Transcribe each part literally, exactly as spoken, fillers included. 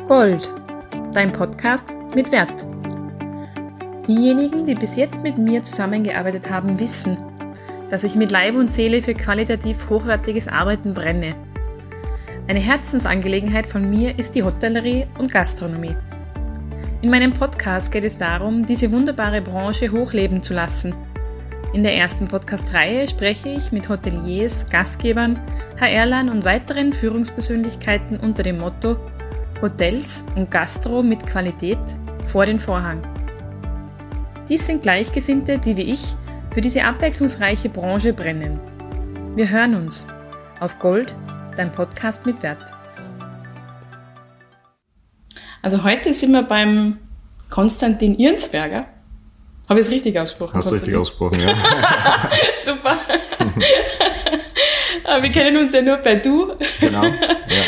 Gold, dein Podcast mit Wert. Diejenigen, die bis jetzt mit mir zusammengearbeitet haben, wissen, dass ich mit Leib und Seele für qualitativ hochwertiges Arbeiten brenne. Eine Herzensangelegenheit von mir ist die Hotellerie und Gastronomie. In meinem Podcast geht es darum, diese wunderbare Branche hochleben zu lassen. In der ersten Podcast-Reihe spreche ich mit Hoteliers, Gastgebern, H R-Lern und weiteren Führungspersönlichkeiten unter dem Motto Hotels und Gastro mit Qualität vor den Vorhang. Dies sind Gleichgesinnte, die wie ich für diese abwechslungsreiche Branche brennen. Wir hören uns auf Gold, dein Podcast mit Wert. Also heute sind wir beim Konstantin Irnsberger. Habe ich es richtig ausgesprochen? Hast du richtig ausgesprochen, ja. Super. Wir kennen uns ja nur bei Du. Genau, ja.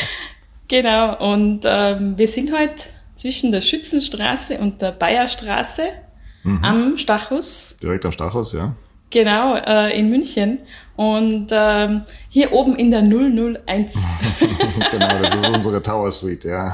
Genau, und ähm, wir sind heute zwischen der Schützenstraße und der Bayerstraße mhm. am Stachus. Direkt am Stachus, ja. Genau, äh, in München. Und ähm, hier oben in der null null eins. Genau, das ist unsere Tower Suite, ja.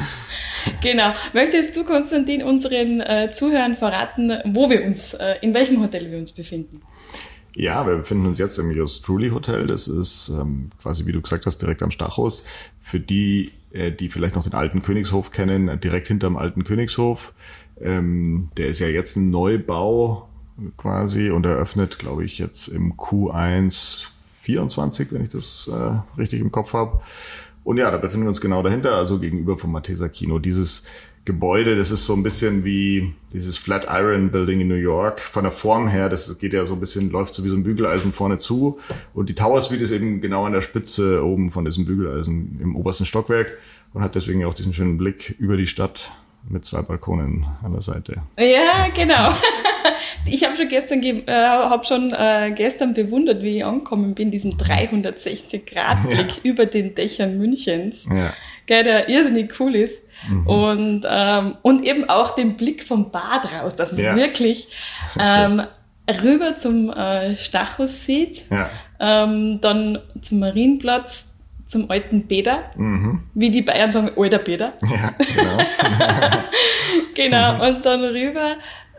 Genau. Möchtest du, Konstantin, unseren äh, Zuhörern verraten, wo wir uns, äh, in welchem Hotel wir uns befinden? Ja, wir befinden uns jetzt im Yours Truly Hotel. Das ist ähm, quasi, wie du gesagt hast, direkt am Stachus. Für die, äh, die vielleicht noch den alten Königshof kennen, direkt hinterm alten Königshof. Ähm, der ist ja jetzt ein Neubau quasi und eröffnet, glaube ich, jetzt im Q eins vierundzwanzig, wenn ich das äh, richtig im Kopf habe. Und ja, da befinden wir uns genau dahinter, also gegenüber vom Malteser Kino. Dieses Gebäude, das ist so ein bisschen wie dieses Flatiron Building in New York. Von der Form her, das geht ja so ein bisschen, läuft so wie so ein Bügeleisen vorne zu. Und die Tower Suite ist eben genau an der Spitze oben von diesem Bügeleisen im obersten Stockwerk und hat deswegen auch diesen schönen Blick über die Stadt mit zwei Balkonen an der Seite. Ja, genau. Ich habe schon gestern ge- äh, hab schon äh, gestern bewundert, wie ich angekommen bin, diesen dreihundertsechzig Grad Blick ja. über den Dächern Münchens, ja. Gell, der irrsinnig cool ist. Mhm. Und ähm, und eben auch den Blick vom Bad raus, dass man ja. wirklich ähm, rüber zum äh, Stachus sieht, ja. ähm, dann zum Marienplatz, zum alten Bäder, mhm. wie die Bayern sagen, alter Bäder. Ja, genau. Genau, und dann rüber,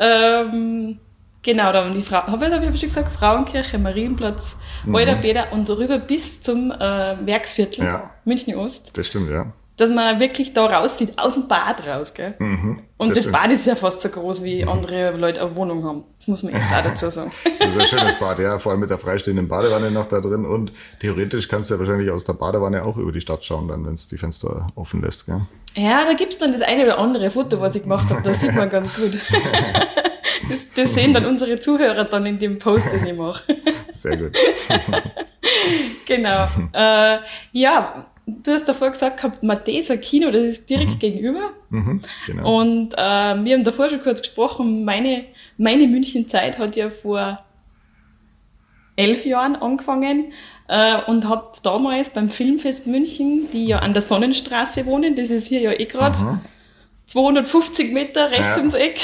ähm, genau, da die Frau, habe ich hab ich schon gesagt, Frauenkirche, Marienplatz, mhm. alter Bäder und rüber bis zum äh, Werksviertel, ja. München Ost. Das stimmt, ja. Dass man wirklich da raussieht, aus dem Bad raus, gell? Mhm, und das, das Bad ist ja fast so groß, wie mhm. andere Leute eine Wohnung haben. Das muss man jetzt auch dazu sagen. Das ist ein schönes Bad, ja, vor allem mit der freistehenden Badewanne noch da drin und theoretisch kannst du ja wahrscheinlich aus der Badewanne auch über die Stadt schauen, dann, wenn es die Fenster offen lässt, gell? Ja, da gibt's dann das eine oder andere Foto, was ich gemacht habe, das sieht man ganz gut. Das, das sehen dann unsere Zuhörer dann in dem Post, den ich mache. Sehr gut. Genau. Äh, ja, du hast davor gesagt gehabt, Malteser Kino, das ist direkt mhm. gegenüber. Mhm, genau. Und äh, wir haben davor schon kurz gesprochen, meine, meine Münchenzeit hat ja vor elf Jahren angefangen äh, und habe damals beim Filmfest München, die ja an der Sonnenstraße wohnen, das ist hier ja eh gerade zweihundertfünfzig Meter rechts ja. ums Eck.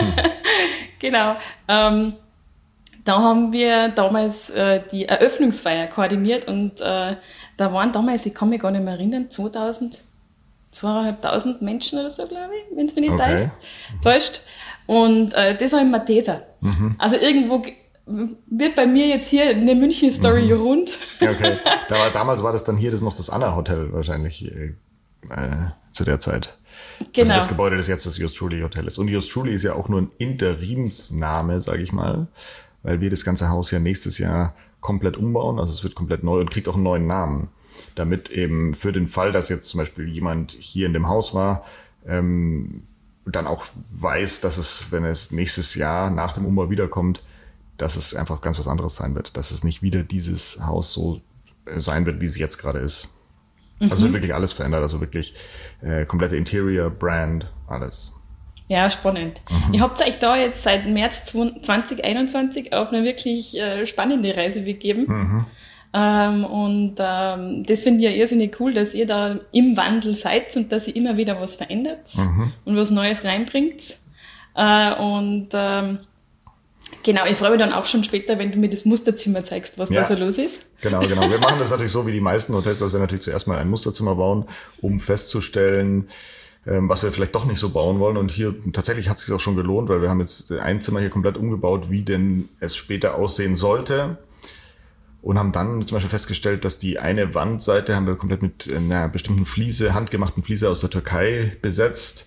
Genau. Ähm, da haben wir damals äh, die Eröffnungsfeier koordiniert und äh, da waren damals, ich kann mich gar nicht mehr erinnern, zweitausend, zweitausendfünfhundert Menschen oder so, glaube ich, wenn es mir nicht okay. da ist, täuscht. Und äh, das war im Malteser. Mhm. Also irgendwo wird bei mir jetzt hier eine München-Story mhm. rund. Okay, da war, damals war das dann hier das noch das Anna-Hotel wahrscheinlich äh, zu der Zeit. Genau. Also das Gebäude, das jetzt das Yours Truly Hotel ist. Und Yours Truly ist ja auch nur ein Interimsname, sage ich mal, weil wir das ganze Haus ja nächstes Jahr komplett umbauen. Also es wird komplett neu und kriegt auch einen neuen Namen. Damit eben für den Fall, dass jetzt zum Beispiel jemand hier in dem Haus war, ähm, dann auch weiß, dass es, wenn es nächstes Jahr nach dem Umbau wiederkommt, dass es einfach ganz was anderes sein wird. Dass es nicht wieder dieses Haus so sein wird, wie es jetzt gerade ist. Also mhm. wird wirklich alles verändert. Also wirklich äh, komplette Interior, Brand, alles. Ja, spannend. Mhm. Ihr habt euch da jetzt seit März zwanzig einundzwanzig auf eine wirklich äh, spannende Reise begeben. Mhm. Ähm, und ähm, das finde ich ja irrsinnig cool, dass ihr da im Wandel seid und dass ihr immer wieder was verändert mhm. und was Neues reinbringt. Äh, und ähm, genau, ich freue mich dann auch schon später, wenn du mir das Musterzimmer zeigst, was ja, da so los ist. Genau, genau. Wir machen das natürlich so wie die meisten Hotels, dass wir natürlich zuerst mal ein Musterzimmer bauen, um festzustellen, ähm, was wir vielleicht doch nicht so bauen wollen. Und hier tatsächlich hat es sich auch schon gelohnt, weil wir haben jetzt ein Zimmer hier komplett umgebaut, wie denn es später aussehen sollte. Und haben dann zum Beispiel festgestellt, dass die eine Wandseite haben wir komplett mit einer bestimmten Fliese, handgemachten Fliese aus der Türkei besetzt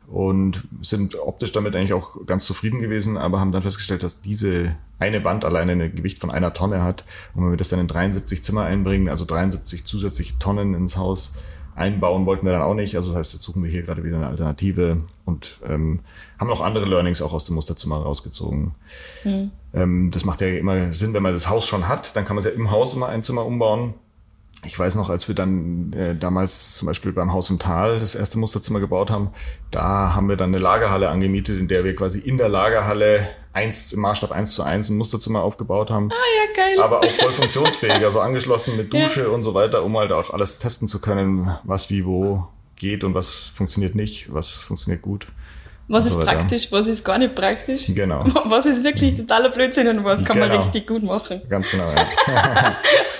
und sind optisch damit eigentlich auch ganz zufrieden gewesen, aber haben dann festgestellt, dass diese eine Wand alleine ein Gewicht von einer Tonne hat. Und wenn wir das dann in dreiundsiebzig Zimmer einbringen, also dreiundsiebzig zusätzliche Tonnen ins Haus einbauen, wollten wir dann auch nicht. Also das heißt, jetzt suchen wir hier gerade wieder eine Alternative und ähm, haben noch andere Learnings auch aus dem Musterzimmer rausgezogen. Mhm. Ähm, das macht ja immer Sinn, wenn man das Haus schon hat, dann kann man es ja im Haus immer ein Zimmer umbauen. Ich weiß noch, als wir dann äh, damals zum Beispiel beim Haus im Tal das erste Musterzimmer gebaut haben, da haben wir dann eine Lagerhalle angemietet, in der wir quasi in der Lagerhalle eins, im Maßstab eins zu eins ein Musterzimmer aufgebaut haben. Ah ja, geil. Aber auch voll funktionsfähig, also angeschlossen mit Dusche ja. und so weiter, um halt auch alles testen zu können, was wie wo geht und was funktioniert nicht, was funktioniert gut. Was ist so praktisch, was ist gar nicht praktisch. Genau. Was ist wirklich totaler Blödsinn und was kann genau. man richtig gut machen. Ganz genau, ja.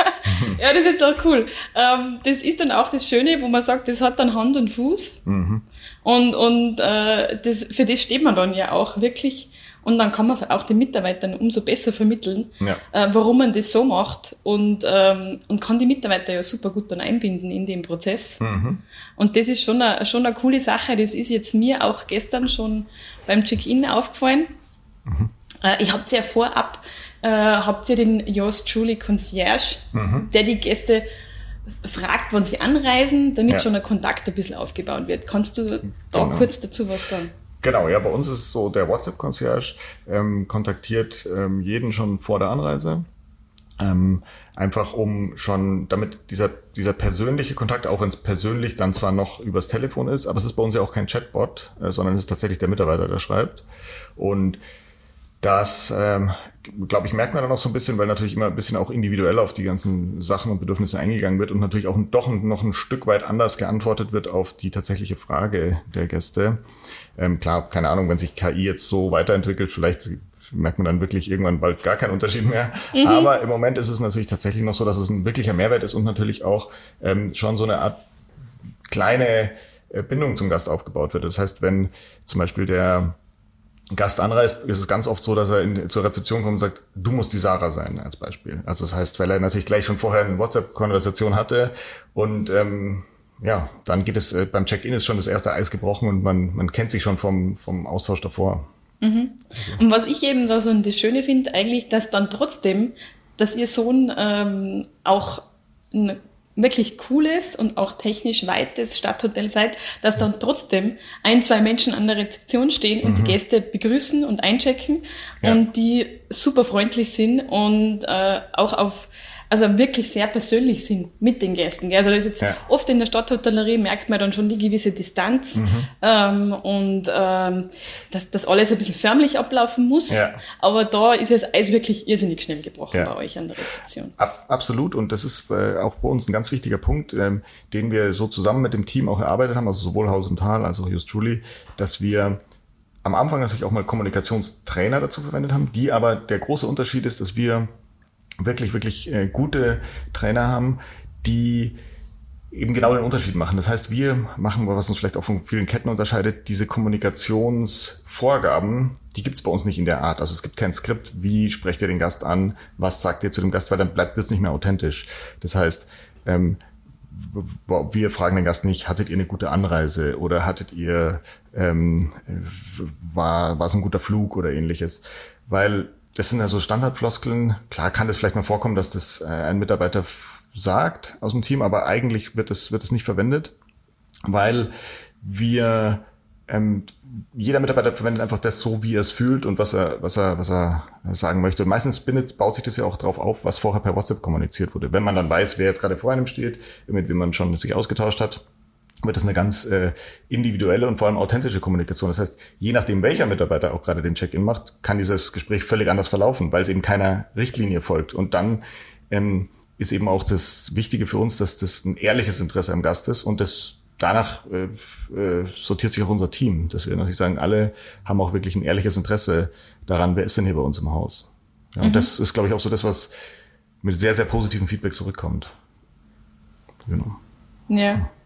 Ja, das ist auch cool. Ähm, das ist dann auch das Schöne, wo man sagt, das hat dann Hand und Fuß. Mhm. Und, und äh, das, für das steht man dann ja auch wirklich. Und dann kann man es auch den Mitarbeitern umso besser vermitteln, ja. äh, warum man das so macht. Und, ähm, und kann die Mitarbeiter ja super gut dann einbinden in den Prozess. Mhm. Und das ist schon eine, schon eine coole Sache. Das ist jetzt mir auch gestern schon beim Check-in aufgefallen. Mhm. Äh, ich hab's ja vorab, äh, habt ihr den Yours Truly Concierge, mhm. der die Gäste fragt, wann sie anreisen, damit ja. schon ein Kontakt ein bisschen aufgebaut wird. Kannst du da genau. kurz dazu was sagen? Genau, ja, bei uns ist es so, der WhatsApp-Concierge ähm, kontaktiert ähm, jeden schon vor der Anreise. Ähm, einfach um schon, damit dieser dieser persönliche Kontakt, auch wenn es persönlich dann zwar noch übers Telefon ist, aber es ist bei uns ja auch kein Chatbot, äh, sondern es ist tatsächlich der Mitarbeiter, der schreibt. Und das, ähm, glaube ich, merkt man dann auch so ein bisschen, weil natürlich immer ein bisschen auch individuell auf die ganzen Sachen und Bedürfnisse eingegangen wird und natürlich auch doch noch ein Stück weit anders geantwortet wird auf die tatsächliche Frage der Gäste. Ähm, klar, keine Ahnung, wenn sich K I jetzt so weiterentwickelt, vielleicht merkt man dann wirklich irgendwann bald gar keinen Unterschied mehr. Mhm. Aber im Moment ist es natürlich tatsächlich noch so, dass es ein wirklicher Mehrwert ist und natürlich auch ähm, schon so eine Art kleine äh, Bindung zum Gast aufgebaut wird. Das heißt, wenn zum Beispiel der Gast anreist, ist es ganz oft so, dass er in, zur Rezeption kommt und sagt, du musst die Sarah sein, als Beispiel. Also das heißt, weil er natürlich gleich schon vorher eine WhatsApp-Konversation hatte und ähm, ja, dann geht es, äh, beim Check-in ist schon das erste Eis gebrochen und man man kennt sich schon vom vom Austausch davor. Mhm. Also. Und was ich eben da so das Schöne finde, eigentlich, dass dann trotzdem, dass ihr Sohn ähm, auch ein wirklich cooles und auch technisch weites Stadthotel seid, dass dann trotzdem ein, zwei Menschen an der Rezeption stehen und mhm. die Gäste begrüßen und einchecken ja. und die super freundlich sind und äh, auch auf also wirklich sehr persönlich sind mit den Gästen. Also das ist jetzt ja. oft in der Stadthotellerie merkt man dann schon die gewisse Distanz mhm. ähm, und ähm, dass das alles ein bisschen förmlich ablaufen muss. Ja. Aber da ist das Eis wirklich irrsinnig schnell gebrochen ja. bei euch an der Rezeption. Ab, absolut. Und das ist äh, auch bei uns ein ganz wichtiger Punkt, ähm, den wir so zusammen mit dem Team auch erarbeitet haben, also sowohl Haus im Tal als auch Yours Truly, dass wir am Anfang natürlich auch mal Kommunikationstrainer dazu verwendet haben, die aber der große Unterschied ist, dass wir wirklich, wirklich äh, gute Trainer haben, die eben genau den Unterschied machen. Das heißt, wir machen, was uns vielleicht auch von vielen Ketten unterscheidet, diese Kommunikationsvorgaben, die gibt's bei uns nicht in der Art. Also es gibt kein Skript, wie sprecht ihr den Gast an, was sagt ihr zu dem Gast, weil dann bleibt das nicht mehr authentisch. Das heißt, ähm, wir fragen den Gast nicht, hattet ihr eine gute Anreise oder hattet ihr, ähm, war, war es ein guter Flug oder ähnliches, weil das sind ja so Standardfloskeln. Klar kann das vielleicht mal vorkommen, dass das äh, ein Mitarbeiter f- sagt aus dem Team, aber eigentlich wird es wird es nicht verwendet, weil wir ähm, jeder Mitarbeiter verwendet einfach das so, wie er es fühlt und was er was er was er sagen möchte. Meistens bindet, baut sich das ja auch drauf auf, was vorher per WhatsApp kommuniziert wurde. Wenn man dann weiß, wer jetzt gerade vor einem steht, mit wem man schon sich ausgetauscht hat, wird es eine ganz äh, individuelle und vor allem authentische Kommunikation. Das heißt, je nachdem, welcher Mitarbeiter auch gerade den Check-in macht, kann dieses Gespräch völlig anders verlaufen, weil es eben keiner Richtlinie folgt. Und dann ähm, ist eben auch das Wichtige für uns, dass das ein ehrliches Interesse am Gast ist und das danach äh, äh, sortiert sich auch unser Team. Dass wir natürlich sagen, alle haben auch wirklich ein ehrliches Interesse daran, wer ist denn hier bei uns im Haus. Ja, mhm. Und das ist, glaube ich, auch so das, was mit sehr, sehr positivem Feedback zurückkommt. Genau. Ja,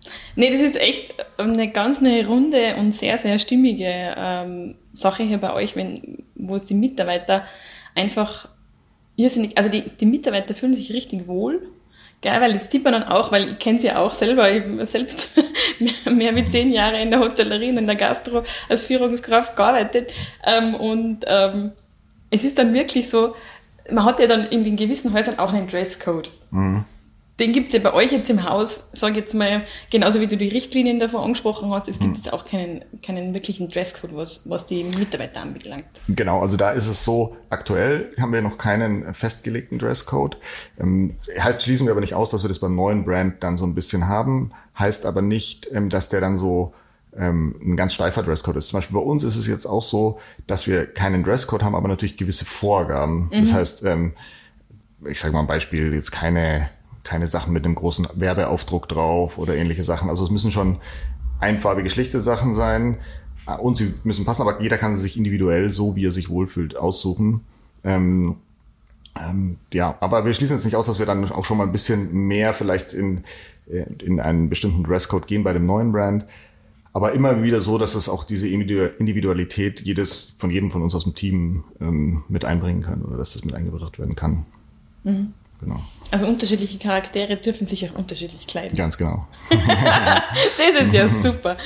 Nee, das ist echt eine ganz eine runde und sehr, sehr stimmige ähm, Sache hier bei euch, wenn, wo es die Mitarbeiter einfach irrsinnig, also die, die Mitarbeiter fühlen sich richtig wohl, gell, weil das sieht man dann auch, weil ich kenne sie ja auch selber, ich habe selbst mehr wie zehn Jahre in der Hotellerie und in der Gastro als Führungskraft gearbeitet ähm, und ähm, es ist dann wirklich so, man hat ja dann in den gewissen Häusern auch einen Dresscode. Mhm. Den gibt's ja bei euch jetzt im Haus, sag jetzt mal, genauso wie du die Richtlinien davon angesprochen hast, es gibt mhm. jetzt auch keinen, keinen wirklichen Dresscode, was, was die Mitarbeiter anbelangt. Genau, also da ist es so, aktuell haben wir noch keinen festgelegten Dresscode. Ähm, heißt, schließen wir aber nicht aus, dass wir das beim neuen Brand dann so ein bisschen haben. Heißt aber nicht, ähm, dass der dann so ähm, ein ganz steifer Dresscode ist. Zum Beispiel bei uns ist es jetzt auch so, dass wir keinen Dresscode haben, aber natürlich gewisse Vorgaben. Mhm. Das heißt, ähm, ich sage mal ein Beispiel, jetzt keine... keine Sachen mit einem großen Werbeaufdruck drauf oder ähnliche Sachen. Also es müssen schon einfarbige, schlichte Sachen sein und sie müssen passen, aber jeder kann sie sich individuell, so wie er sich wohlfühlt, aussuchen. Ähm, ähm, ja, aber wir schließen jetzt nicht aus, dass wir dann auch schon mal ein bisschen mehr vielleicht in, in einen bestimmten Dresscode gehen bei dem neuen Brand. Aber immer wieder so, dass es auch diese Individualität jedes, von jedem von uns aus dem Team ähm, mit einbringen kann oder dass das mit eingebracht werden kann. Mhm. Genau. Also unterschiedliche Charaktere dürfen sich auch unterschiedlich kleiden. Ganz genau. Das ist ja super.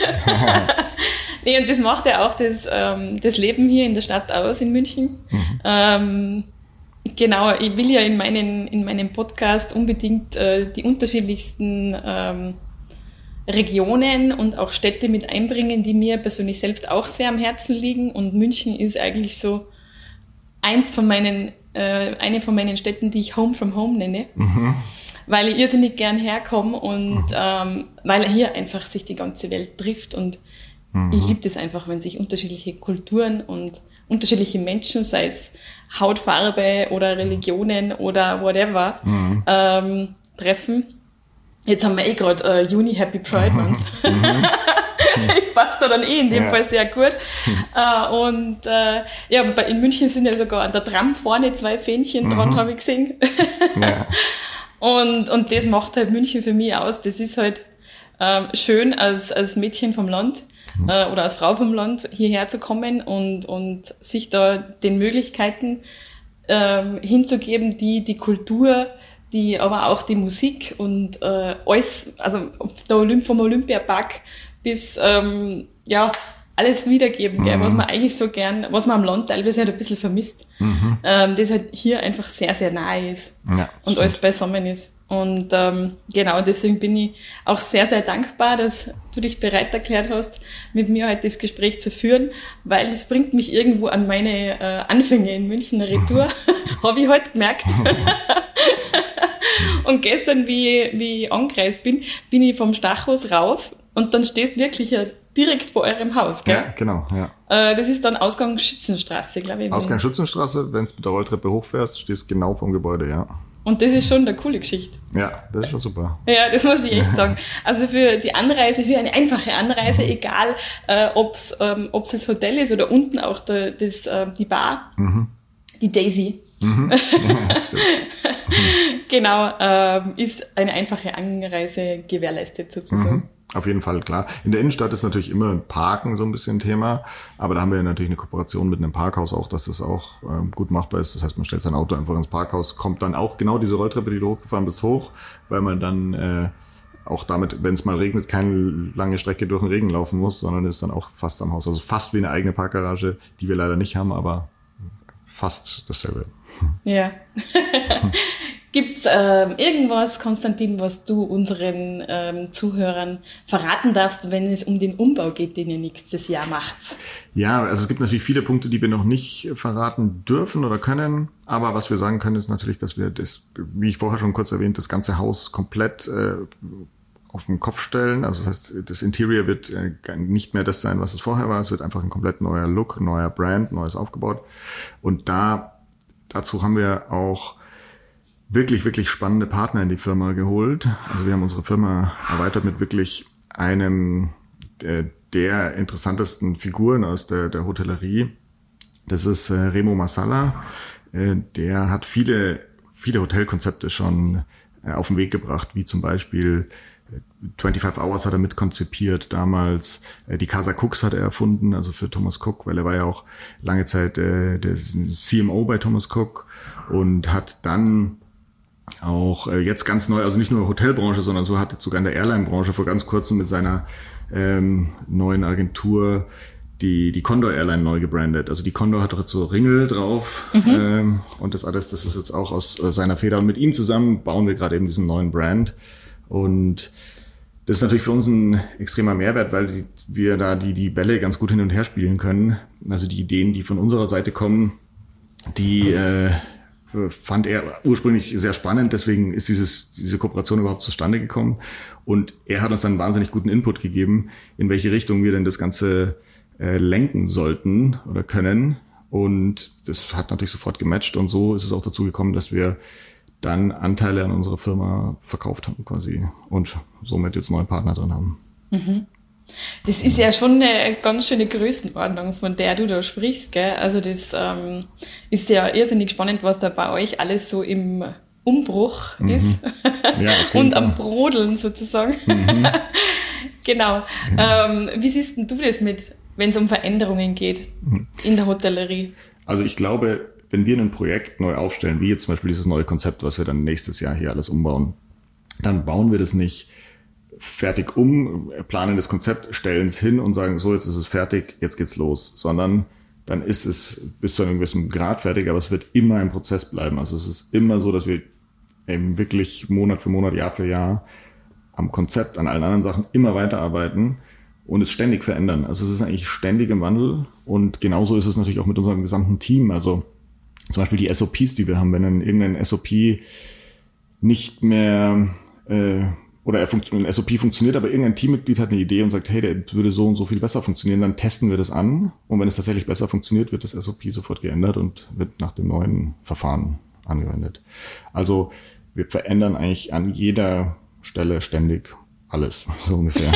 Nee, und das macht ja auch das, ähm, das Leben hier in der Stadt aus, in München. Mhm. Ähm, genau, ich will ja in, meinen, in meinem Podcast unbedingt äh, die unterschiedlichsten ähm, Regionen und auch Städte mit einbringen, die mir persönlich selbst auch sehr am Herzen liegen. Und München ist eigentlich so eins von meinen eine von meinen Städten, die ich Home from Home nenne, mhm. weil ich irrsinnig gern herkomme und mhm. ähm, weil hier einfach sich die ganze Welt trifft und mhm. ich liebe das einfach, wenn sich unterschiedliche Kulturen und unterschiedliche Menschen, sei es Hautfarbe oder Religionen oder whatever, mhm. ähm, treffen. Jetzt haben wir eh gerade äh, Juni Happy Pride Month. Mhm. Das passt da dann eh in dem ja. Fall sehr gut. Hm. Uh, und uh, ja, in München sind ja sogar an der Tram vorne zwei Fähnchen mhm. dran, habe ich gesehen. Ja. und, und das macht halt München für mich aus. Das ist halt uh, schön, als, als Mädchen vom Land mhm. uh, oder als Frau vom Land hierher zu kommen und, und sich da den Möglichkeiten uh, hinzugeben, die die Kultur, die aber auch die Musik und uh, alles, also der Olymp vom Olympiapark bis, ähm, ja, alles wiedergeben, gell, mhm. was man eigentlich so gern, was man am Land teilweise halt ein bisschen vermisst, mhm. ähm, das halt hier einfach sehr, sehr nahe ist ja, und stimmt. Alles beisammen ist. Und ähm, genau, deswegen bin ich auch sehr, sehr dankbar, dass du dich bereit erklärt hast, mit mir heute das Gespräch zu führen, weil es bringt mich irgendwo an meine äh, Anfänge in München Retour, mhm. habe ich heute gemerkt. Und gestern, wie, wie ich angereist bin, bin ich vom Stachhaus rauf und dann stehst du wirklich ja direkt vor eurem Haus, gell? Ja, genau, ja. Äh, das ist dann Ausgang Schützenstraße, glaube ich. Ausgang Schützenstraße, wenn du mit der Rolltreppe hochfährst, stehst du genau vom Gebäude, ja. Und das ist schon eine coole Geschichte. Ja, das ist schon super. Ja, das muss ich echt sagen. Also für die Anreise, für eine einfache Anreise, mhm. egal äh, ob es ähm, ob's das Hotel ist oder unten auch der, das, äh, die Bar, mhm. die Daisy. Mhm. Ja, stimmt. Mhm. Genau, ähm, ist eine einfache Anreise gewährleistet sozusagen. Mhm. Auf jeden Fall, klar. In der Innenstadt ist natürlich immer Parken so ein bisschen Thema, aber da haben wir natürlich eine Kooperation mit einem Parkhaus auch, dass das auch ähm, gut machbar ist. Das heißt, man stellt sein Auto einfach ins Parkhaus, kommt dann auch genau diese Rolltreppe, die du hochgefahren bist, hoch, weil man dann äh, auch damit, wenn es mal regnet, keine lange Strecke durch den Regen laufen muss, sondern ist dann auch fast am Haus. Also fast wie eine eigene Parkgarage, die wir leider nicht haben, aber fast dasselbe. Ja. Gibt's ähm, irgendwas, Konstantin, was du unseren ähm, Zuhörern verraten darfst, wenn es um den Umbau geht, den ihr nächstes Jahr macht? Ja, also es gibt natürlich viele Punkte, die wir noch nicht verraten dürfen oder können. Aber was wir sagen können, ist natürlich, dass wir das, wie ich vorher schon kurz erwähnt, das ganze Haus komplett äh, auf den Kopf stellen. Also das heißt, das Interior wird äh, nicht mehr das sein, was es vorher war. Es wird einfach ein komplett neuer Look, neuer Brand, neues aufgebaut. Und da dazu haben wir auch wirklich, wirklich spannende Partner in die Firma geholt. Also wir haben unsere Firma erweitert mit wirklich einem der, der interessantesten Figuren aus der, der Hotellerie. Das ist äh, Remo Marsala. Äh, der hat viele, viele Hotelkonzepte schon äh, auf den Weg gebracht, wie zum Beispiel fünfundzwanzig Hours hat er mitkonzipiert damals. Die Casa Cooks hat er erfunden, also für Thomas Cook, weil er war ja auch lange Zeit äh, der C M O bei Thomas Cook und hat dann auch äh, jetzt ganz neu, also nicht nur Hotelbranche, sondern so hat jetzt sogar in der Airline-Branche vor ganz kurzem mit seiner ähm, neuen Agentur die die Condor Airline neu gebrandet. Also die Condor hat doch jetzt so Ringel drauf mhm. ähm, und das alles, das ist jetzt auch aus äh, seiner Feder. Und mit ihm zusammen bauen wir gerade eben diesen neuen Brand. Und das ist natürlich für uns ein extremer Mehrwert, weil die, wir da die die Bälle ganz gut hin und her spielen können. Also die Ideen, die von unserer Seite kommen, die äh, fand er ursprünglich sehr spannend. Deswegen ist dieses diese Kooperation überhaupt zustande gekommen. Und er hat uns dann einen wahnsinnig guten Input gegeben, in welche Richtung wir denn das Ganze äh, lenken sollten oder können. Und das hat natürlich sofort gematcht. Und so ist es auch dazu gekommen, dass wir dann Anteile an unserer Firma verkauft haben quasi und somit jetzt neue Partner drin haben. Mhm. Das ist ja schon eine ganz schöne Größenordnung, von der du da sprichst, gell? Also das ähm, ist ja irrsinnig spannend, was da bei euch alles so im Umbruch mhm. ist ja, und am Brodeln sozusagen. Mhm. Genau. Ja. Ähm, wie siehst denn du das mit, wenn es um Veränderungen geht mhm. in der Hotellerie? Also ich glaube, wenn wir ein Projekt neu aufstellen, wie jetzt zum Beispiel dieses neue Konzept, was wir dann nächstes Jahr hier alles umbauen, dann bauen wir das nicht fertig um, planen das Konzept, stellen es hin und sagen, so, jetzt ist es fertig, jetzt geht's los, sondern dann ist es bis zu einem gewissen Grad fertig, aber es wird immer ein Prozess bleiben. Also es ist immer so, dass wir eben wirklich Monat für Monat, Jahr für Jahr am Konzept, an allen anderen Sachen immer weiterarbeiten und es ständig verändern. Also es ist eigentlich ständig im Wandel und genauso ist es natürlich auch mit unserem gesamten Team. Also zum Beispiel die S O Ps, die wir haben, wenn dann irgendein S O P nicht mehr äh, oder er funkt, ein S O P funktioniert, aber irgendein Teammitglied hat eine Idee und sagt, hey, der würde so und so viel besser funktionieren, dann testen wir das an und wenn es tatsächlich besser funktioniert, wird das S O P sofort geändert und wird nach dem neuen Verfahren angewendet. Also wir verändern eigentlich an jeder Stelle ständig alles, so ungefähr.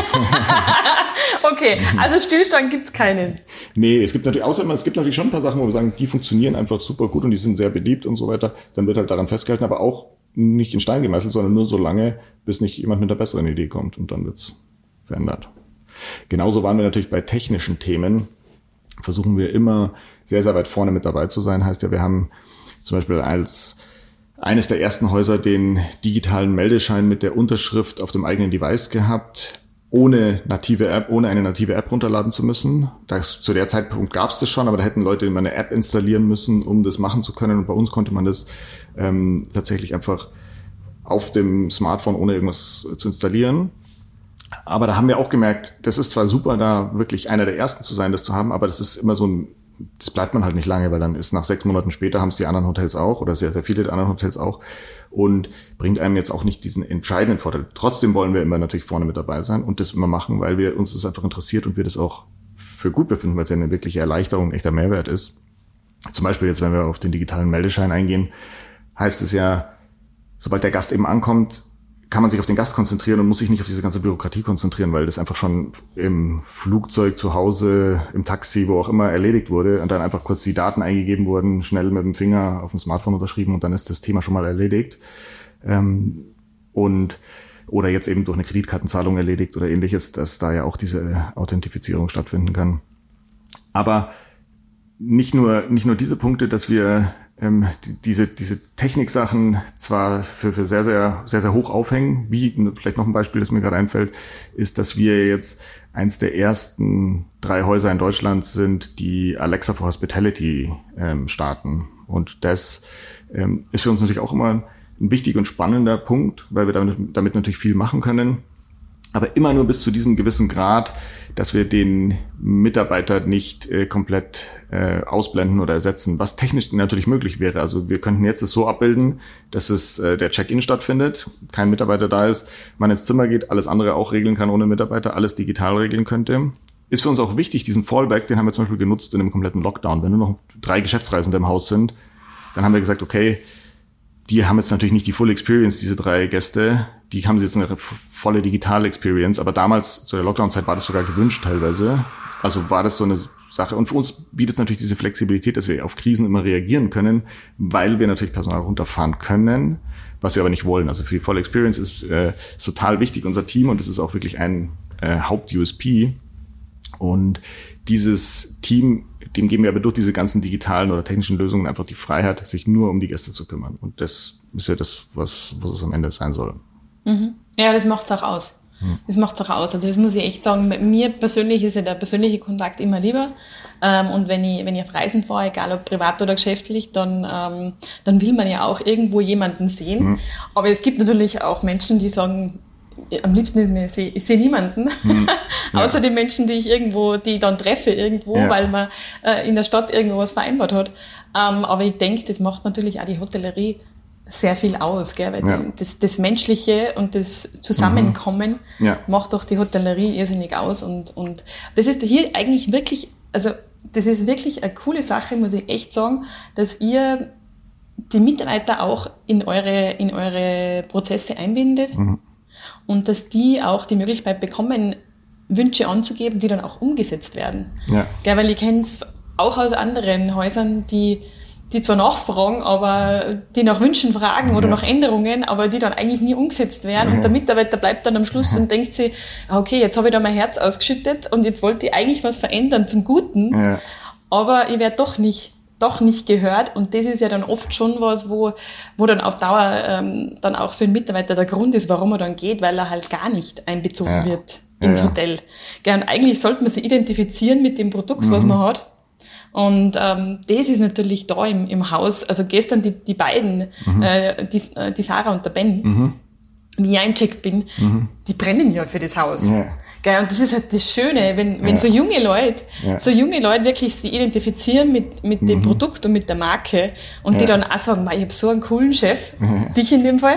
Okay, also Stillstand gibt's keinen. Nee, es gibt natürlich, außer es gibt natürlich schon ein paar Sachen, wo wir sagen, die funktionieren einfach super gut und die sind sehr beliebt und so weiter. Dann wird halt daran festgehalten, aber auch nicht in Stein gemeißelt, sondern nur so lange, bis nicht jemand mit einer besseren Idee kommt und dann wird's verändert. Genauso waren wir natürlich bei technischen Themen. Versuchen wir immer sehr, sehr weit vorne mit dabei zu sein. Heißt ja, wir haben zum Beispiel als eines der ersten Häuser den digitalen Meldeschein mit der Unterschrift auf dem eigenen Device gehabt, ohne native App, ohne eine native App runterladen zu müssen. Das, zu der Zeitpunkt gab es das schon, aber da hätten Leute immer eine App installieren müssen, um das machen zu können. Und bei uns konnte man das ähm, tatsächlich einfach auf dem Smartphone ohne irgendwas zu installieren. Aber da haben wir auch gemerkt, das ist zwar super, da wirklich einer der Ersten zu sein, das zu haben, aber das ist immer so ein, das bleibt man halt nicht lange, weil dann ist nach sechs Monaten später haben es die anderen Hotels auch oder sehr, sehr viele der anderen Hotels auch und bringt einem jetzt auch nicht diesen entscheidenden Vorteil. Trotzdem wollen wir immer natürlich vorne mit dabei sein und das immer machen, weil wir uns das einfach interessiert und wir das auch für gut befinden, weil es ja eine wirkliche Erleichterung, ein echter Mehrwert ist. Zum Beispiel jetzt, wenn wir auf den digitalen Meldeschein eingehen, heißt es ja, sobald der Gast eben ankommt, kann man sich auf den Gast konzentrieren und muss sich nicht auf diese ganze Bürokratie konzentrieren, weil das einfach schon im Flugzeug, zu Hause, im Taxi, wo auch immer erledigt wurde und dann einfach kurz die Daten eingegeben wurden, schnell mit dem Finger auf dem Smartphone unterschrieben und dann ist das Thema schon mal erledigt. Ähm, und oder jetzt eben durch eine Kreditkartenzahlung erledigt oder ähnliches, dass da ja auch diese Authentifizierung stattfinden kann. Aber nicht nur nicht nur diese Punkte, dass wir ähm, die, diese diese Techniksachen zwar für, für sehr sehr sehr sehr hoch aufhängen, wie vielleicht noch ein Beispiel, das mir gerade einfällt, ist, dass wir jetzt eins der ersten drei Häuser in Deutschland sind, die Alexa for Hospitality ähm, starten. Und das ähm, ist für uns natürlich auch immer ein wichtiger und spannender Punkt, weil wir damit, damit natürlich viel machen können. Aber immer nur bis zu diesem gewissen Grad, dass wir den Mitarbeiter nicht äh, komplett äh, ausblenden oder ersetzen, was technisch natürlich möglich wäre. Also wir könnten jetzt es so abbilden, dass es äh, der Check-in stattfindet, kein Mitarbeiter da ist, man ins Zimmer geht, alles andere auch regeln kann ohne Mitarbeiter, alles digital regeln könnte. Ist für uns auch wichtig, diesen Fallback, den haben wir zum Beispiel genutzt in einem kompletten Lockdown. Wenn nur noch drei Geschäftsreisende im Haus sind, dann haben wir gesagt, okay, die haben jetzt natürlich nicht die Full Experience, diese drei Gäste. Die haben jetzt eine volle digitale Experience. Aber damals, zu der Lockdown-Zeit, war das sogar gewünscht teilweise. Also war das so eine Sache. Und für uns bietet es natürlich diese Flexibilität, dass wir auf Krisen immer reagieren können, weil wir natürlich Personal runterfahren können, was wir aber nicht wollen. Also für die volle Experience ist, äh, ist total wichtig unser Team und es ist auch wirklich ein äh, Haupt-U S P. Und dieses Team, dem geben wir aber durch diese ganzen digitalen oder technischen Lösungen einfach die Freiheit, sich nur um die Gäste zu kümmern. Und das ist ja das, was, was es am Ende sein soll. Mhm. Ja, das macht's auch aus. Das macht's auch aus. Also das muss ich echt sagen, mir persönlich ist ja der persönliche Kontakt immer lieber. Ähm, und wenn ich, wenn ich auf Reisen fahre, egal ob privat oder geschäftlich, dann, ähm, dann will man ja auch irgendwo jemanden sehen. Mhm. Aber es gibt natürlich auch Menschen, die sagen, am liebsten, ich sehe, ich sehe niemanden, mhm. ja. außer die Menschen, die ich irgendwo, die ich dann treffe irgendwo, ja. weil man äh, in der Stadt irgendwo was vereinbart hat. Ähm, aber ich denke, das macht natürlich auch die Hotellerie sehr viel aus, gell? Weil ja. die, das, das Menschliche und das Zusammenkommen mhm. ja. macht doch die Hotellerie irrsinnig aus und, und das ist hier eigentlich wirklich, also das ist wirklich eine coole Sache, muss ich echt sagen, dass ihr die Mitarbeiter auch in eure, in eure Prozesse einbindet mhm. und dass die auch die Möglichkeit bekommen, Wünsche anzugeben, die dann auch umgesetzt werden. Ja. Gell? Weil ich kenne es auch aus anderen Häusern, die die zwar nachfragen, aber die nach Wünschen fragen oder ja. nach Änderungen, aber die dann eigentlich nie umgesetzt werden. Ja. Und der Mitarbeiter bleibt dann am Schluss und denkt sich, okay, jetzt habe ich da mein Herz ausgeschüttet und jetzt wollte ich eigentlich was verändern zum Guten, ja. aber ich werde doch nicht, doch nicht gehört. Und das ist ja dann oft schon was, wo, wo dann auf Dauer ähm, dann auch für den Mitarbeiter der Grund ist, warum er dann geht, weil er halt gar nicht einbezogen ja. wird ins ja. Hotel. Ja, und eigentlich sollte man sich identifizieren mit dem Produkt, mhm. was man hat. Und ähm, das ist natürlich da im, im Haus, also gestern die, die beiden, mhm. äh, die, die Sarah und der Ben, mhm. wie ich eingecheckt bin, mhm. die brennen ja für das Haus. Ja. Gell? Und das ist halt das Schöne, wenn, wenn ja. so junge Leute, ja. so junge Leute wirklich sich identifizieren mit, mit dem mhm. Produkt und mit der Marke und ja. die dann auch sagen, ich habe so einen coolen Chef, mhm. dich in dem Fall.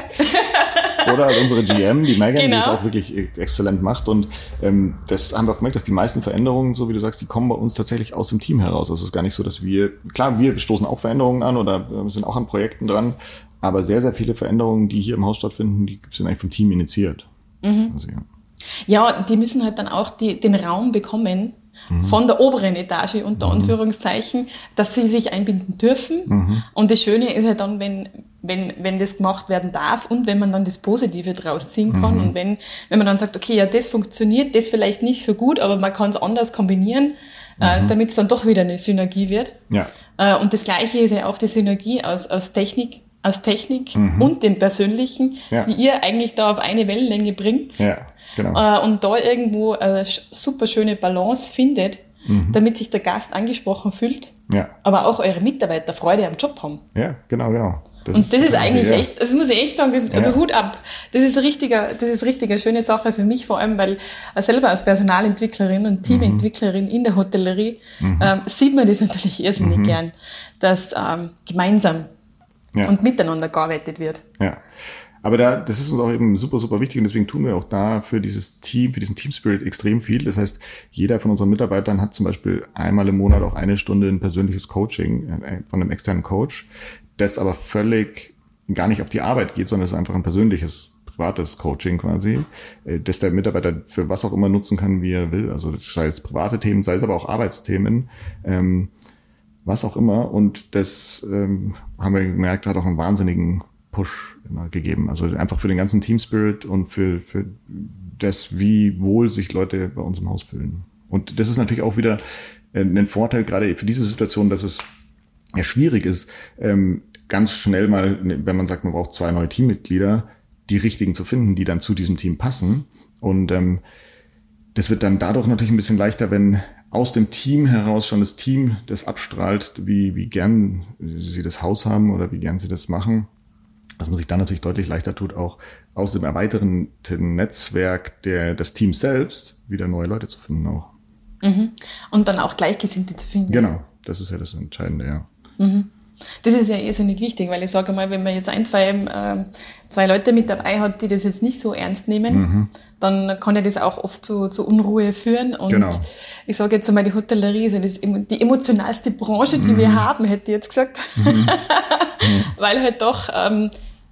Oder unsere G M, die Megan, genau. die es auch wirklich exzellent macht. Und ähm, das haben wir auch gemerkt, dass die meisten Veränderungen, so wie du sagst, die kommen bei uns tatsächlich aus dem Team heraus. Also es ist gar nicht so, dass wir, klar, wir stoßen auch Veränderungen an oder äh, sind auch an Projekten dran, aber sehr, sehr viele Veränderungen, die hier im Haus stattfinden, die sind eigentlich vom Team initiiert. Mhm. Also, ja. ja, die müssen halt dann auch die, den Raum bekommen, mhm. von der oberen Etage unter mhm. Anführungszeichen, dass sie sich einbinden dürfen. Mhm. Und das Schöne ist halt dann, wenn, wenn, wenn das gemacht werden darf und wenn man dann das Positive draus ziehen kann mhm. und wenn, wenn man dann sagt, okay, ja, das funktioniert, das vielleicht nicht so gut, aber man kann es anders kombinieren, mhm. äh, damit es dann doch wieder eine Synergie wird. Ja. Äh, und das Gleiche ist ja auch die Synergie aus, aus Technik, aus Technik mhm. und dem Persönlichen, ja. die ihr eigentlich da auf eine Wellenlänge bringt. Ja. Genau. Äh, und da irgendwo eine super schöne Balance findet, mhm. damit sich der Gast angesprochen fühlt, ja. aber auch eure Mitarbeiter Freude am Job haben. Ja, genau, genau. Das und ist das ist eigentlich ja. echt, das muss ich echt sagen, das ist, also ja. Hut ab. Das ist richtiger, das ist richtiger schöne Sache für mich, vor allem, weil selber als Personalentwicklerin und Teamentwicklerin mhm. in der Hotellerie mhm. ähm, sieht man das natürlich irrsinnig mhm. gern, dass ähm, gemeinsam ja. und miteinander gearbeitet wird. Ja. Aber da, das ist uns auch eben super, super wichtig und deswegen tun wir auch da für dieses Team, für diesen Team Spirit extrem viel. Das heißt, jeder von unseren Mitarbeitern hat zum Beispiel einmal im Monat auch eine Stunde ein persönliches Coaching von einem externen Coach, das aber völlig gar nicht auf die Arbeit geht, sondern es ist einfach ein persönliches, privates Coaching quasi, das der Mitarbeiter für was auch immer nutzen kann, wie er will. Also sei es private Themen, sei es aber auch Arbeitsthemen, ähm, was auch immer. Und das ähm, haben wir gemerkt, hat auch einen wahnsinnigen Push immer gegeben. Also einfach für den ganzen Team Spirit und für, für das, wie wohl sich Leute bei uns im Haus fühlen. Und das ist natürlich auch wieder ein Vorteil, gerade für diese Situation, dass es ja schwierig ist, ähm, ganz schnell mal, wenn man sagt, man braucht zwei neue Teammitglieder, die richtigen zu finden, die dann zu diesem Team passen. Und ähm, das wird dann dadurch natürlich ein bisschen leichter, wenn aus dem Team heraus schon das Team das abstrahlt, wie, wie gern sie das Haus haben oder wie gern sie das machen. Dass man sich dann natürlich deutlich leichter tut, auch aus dem erweiterten Netzwerk der, des Teams selbst wieder neue Leute zu finden auch. Mhm. Und dann auch Gleichgesinnte zu finden. Genau, das ist ja das Entscheidende, ja. Mhm. Das ist ja irrsinnig wichtig, weil ich sage mal, wenn man jetzt ein, zwei, äh, zwei Leute mit dabei hat, die das jetzt nicht so ernst nehmen, mhm. dann kann ja das auch oft zu, zu Unruhe führen. Und genau. ich sage jetzt einmal, die Hotellerie ist das die emotionalste Branche, die mhm. wir haben, hätte ich jetzt gesagt. Mhm. Weil halt doch ähm,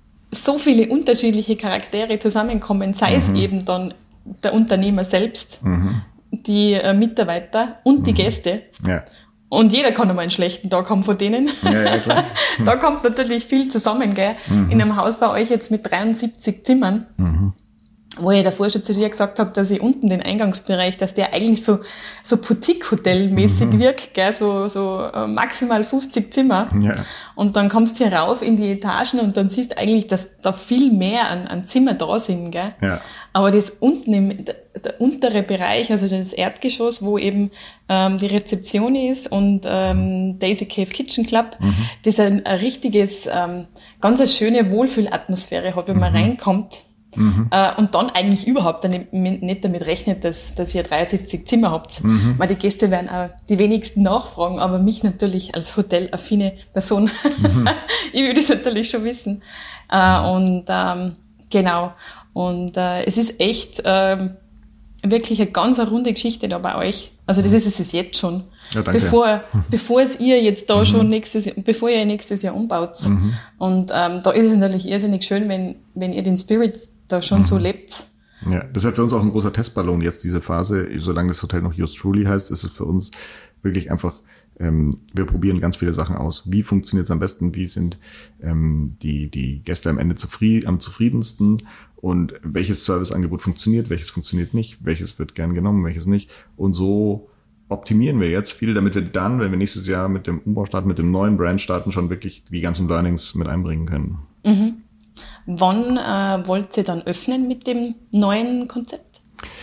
so viele unterschiedliche Charaktere zusammenkommen, sei mhm. es eben dann der Unternehmer selbst, mhm. die äh, Mitarbeiter und die mhm. Gäste. Ja. Und jeder kann einmal einen schlechten Tag haben von denen. Ja, ja, klar. Mhm. Da kommt natürlich viel zusammen, gell? Mhm. In einem Haus bei euch jetzt mit dreiundsiebzig Zimmern. Mhm. Wo ich davor schon zu dir gesagt habe, dass ich unten den Eingangsbereich, dass der eigentlich so so Boutique-Hotel-mäßig mhm. wirkt, gell, so so äh, maximal fünfzig Zimmer. Ja. Und dann kommst du hier rauf in die Etagen und dann siehst du eigentlich, dass da viel mehr an, an Zimmer da sind, gell. Ja. Aber das unten im der, der untere Bereich, also das Erdgeschoss, wo eben ähm, die Rezeption ist und ähm, Daisy Cave Kitchen Club, mhm. das ein, ein richtiges, ähm, ganz eine schöne Wohlfühlatmosphäre hat, wenn man mhm. reinkommt. Mhm. Äh, und dann eigentlich überhaupt nicht, nicht damit rechnet, dass, dass ihr dreiundsiebzig Zimmer habt. Mhm. Weil die Gäste werden auch die wenigsten nachfragen, aber mich natürlich als hotelaffine Person, mhm. ich würde es natürlich schon wissen. Äh, und ähm, genau. Und äh, es ist echt ähm, wirklich eine ganz eine runde Geschichte da bei euch. Also das ist es jetzt schon. Ja, danke. Bevor, bevor es ihr jetzt da mhm. schon nächstes, bevor ihr nächstes Jahr umbaut. Mhm. Und ähm, da ist es natürlich irrsinnig schön, wenn, wenn ihr den Spirit da schon mhm. so lebt. Ja, das ist für uns auch ein großer Testballon jetzt, diese Phase. Solange das Hotel noch Yours Truly heißt, ist es für uns wirklich einfach, ähm, wir probieren ganz viele Sachen aus. Wie funktioniert es am besten? Wie sind ähm, die die Gäste am Ende zufrieden, am zufriedensten? Und welches Serviceangebot funktioniert, welches funktioniert nicht, welches wird gern genommen, welches nicht. Und so optimieren wir jetzt viel, damit wir dann, wenn wir nächstes Jahr mit dem Umbau starten, mit dem neuen Brand starten, schon wirklich die ganzen Learnings mit einbringen können. Mhm. Wann äh, wollt ihr dann öffnen mit dem neuen Konzept?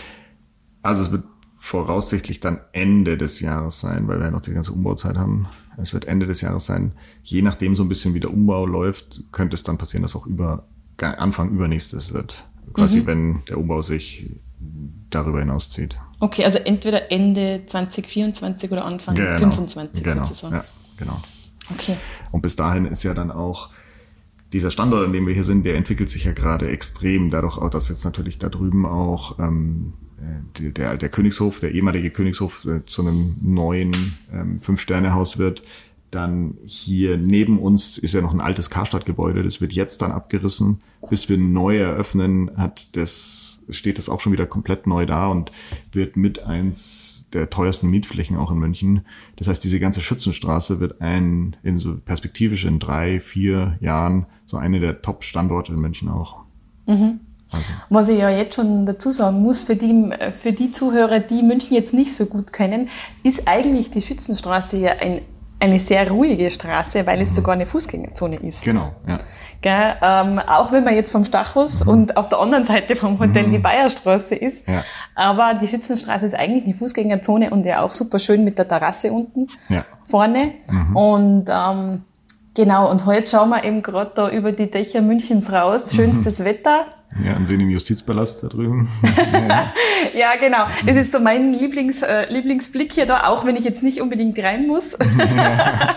Also es wird voraussichtlich dann Ende des Jahres sein, weil wir ja noch die ganze Umbauzeit haben. Es wird Ende des Jahres sein. Je nachdem so ein bisschen wie der Umbau läuft, könnte es dann passieren, dass auch über Anfang übernächstes wird. Quasi mhm. wenn der Umbau sich darüber hinauszieht. Okay, also entweder Ende zwanzig vierundzwanzig oder Anfang genau. fünfundzwanzig genau. sozusagen. Ja, genau. Okay. Und bis dahin ist ja dann auch dieser Standort, an dem wir hier sind, der entwickelt sich ja gerade extrem, dadurch auch, dass jetzt natürlich da drüben auch ähm, der, der Königshof, der ehemalige Königshof äh, zu einem neuen ähm, Fünf-Sterne-Haus wird. Dann hier neben uns ist ja noch ein altes Karstadt-Gebäude, das wird jetzt dann abgerissen. Bis wir neu eröffnen, hat das, steht das auch schon wieder komplett neu da und wird mit eins der teuersten Mietflächen auch in München. Das heißt, diese ganze Schützenstraße wird ein, in so perspektivisch in drei, vier Jahren so eine der Top-Standorte in München auch. Mhm. Also. Was ich ja jetzt schon dazu sagen muss, für die, für die Zuhörer, die München jetzt nicht so gut kennen, ist eigentlich die Schützenstraße ja ein eine sehr ruhige Straße, weil es mhm. sogar eine Fußgängerzone ist. Genau, ja. Gell, ähm, auch wenn man jetzt vom Stachus mhm. und auf der anderen Seite vom Hotel mhm. die Bayerstraße ist. Ja. Aber die Schützenstraße ist eigentlich eine Fußgängerzone und ja auch super schön mit der Terrasse unten ja. vorne. Mhm. Und ähm, genau, und heute schauen wir eben gerade da über die Dächer Münchens raus. Schönstes mhm. Wetter. Ja, und sehen im Justizpalast da drüben. Ja, ja genau. Das ist so mein Lieblings, äh, Lieblingsblick hier da, auch wenn ich jetzt nicht unbedingt rein muss. Ja.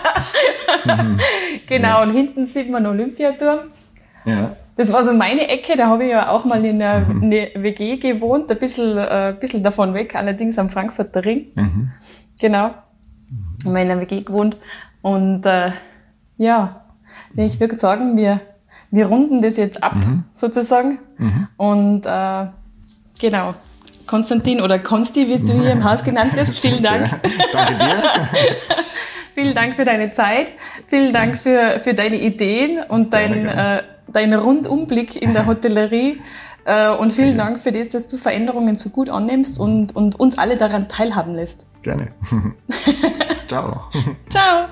Genau, ja. Und hinten sieht man Olympiaturm. Ja. Das war so meine Ecke, da habe ich ja auch mal in einer mhm. eine W G gewohnt, ein bisschen, äh, ein bisschen davon weg, allerdings am Frankfurter Ring. Mhm. Genau. Mhm. Haben wir in einer W G gewohnt. Und äh, ja, ich würde sagen, wir Wir runden das jetzt ab, mhm. sozusagen. Mhm. Und äh, genau, Konstantin oder Konsti, wie du hier im Haus genannt wirst, vielen Dank. Ja. Danke dir. Vielen Dank für deine Zeit, vielen Dank für, für deine Ideen und deinen äh, dein Rundumblick in der Hotellerie. Äh, und vielen Dank für das, dass du Veränderungen so gut annimmst und, und uns alle daran teilhaben lässt. Gerne. Ciao. Ciao.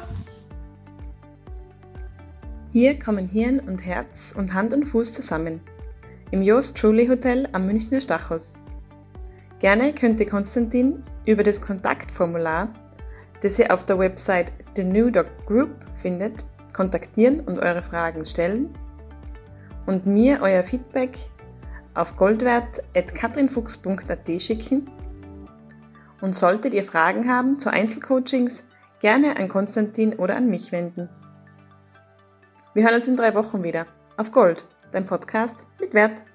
Hier kommen Hirn und Herz und Hand und Fuß zusammen. Im Yours Truly Hotel am Münchner Stachus. Gerne könnt ihr Konstantin über das Kontaktformular, das ihr auf der Website The New Dog Group findet, kontaktieren und eure Fragen stellen und mir euer Feedback auf goldwert at katrinfuchs punkt at schicken. Und solltet ihr Fragen haben zu Einzelcoachings, gerne an Konstantin oder an mich wenden. Wir hören uns in drei Wochen wieder. Auf Gold, dein Podcast mit Wert.